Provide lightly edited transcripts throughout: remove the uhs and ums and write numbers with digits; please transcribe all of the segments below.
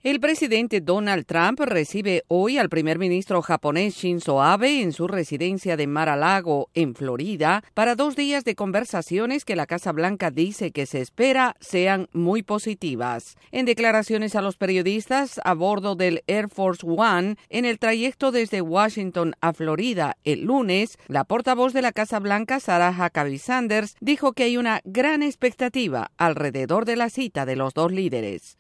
El presidente Donald Trump recibe hoy al primer ministro japonés Shinzo Abe en su residencia de Mar-a-Lago, en Florida, para 2 días de conversaciones que la Casa Blanca dice que se espera sean muy positivas. En declaraciones a los periodistas a bordo del Air Force One, en el trayecto desde Washington a Florida el lunes, la portavoz de la Casa Blanca, Sarah Huckabee Sanders, dijo que hay una gran expectativa alrededor de la cita de los dos líderes.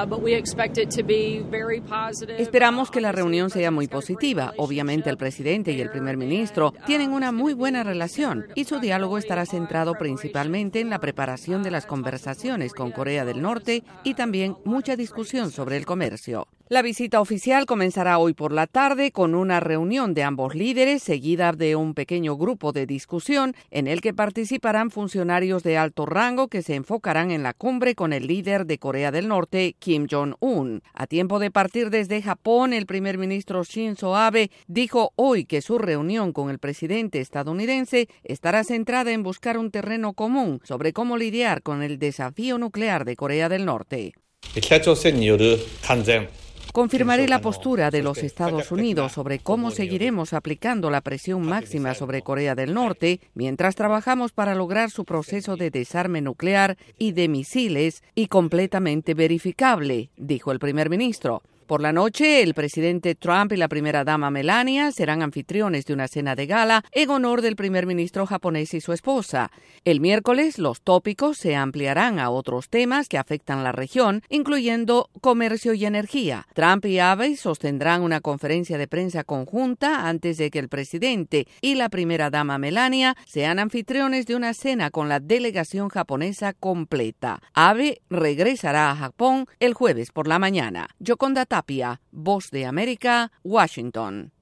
Esperamos que la reunión sea muy positiva. Obviamente el presidente y el primer ministro tienen una muy buena relación y su diálogo estará centrado principalmente en la preparación de las conversaciones con Corea del Norte y también mucha discusión sobre el comercio. La visita oficial comenzará hoy por la tarde con una reunión de ambos líderes, seguida de un pequeño grupo de discusión en el que participarán funcionarios de alto rango que se enfocarán en la cumbre con el líder de Corea del Norte, Kim Jong-un. A tiempo de partir desde Japón, el primer ministro Shinzo Abe dijo hoy que su reunión con el presidente estadounidense estará centrada en buscar un terreno común sobre cómo lidiar con el desafío nuclear de Corea del Norte. Confirmaré la postura de los Estados Unidos sobre cómo seguiremos aplicando la presión máxima sobre Corea del Norte mientras trabajamos para lograr su proceso de desarme nuclear y de misiles y completamente verificable, dijo el primer ministro. Por la noche, el presidente Trump y la primera dama Melania serán anfitriones de una cena de gala en honor del primer ministro japonés y su esposa. El miércoles, los tópicos se ampliarán a otros temas que afectan la región, incluyendo comercio y energía. Trump y Abe sostendrán una conferencia de prensa conjunta antes de que el presidente y la primera dama Melania sean anfitriones de una cena con la delegación japonesa completa. Abe regresará a Japón el jueves por la mañana. Yoconda Tapia, Voz de América, Washington.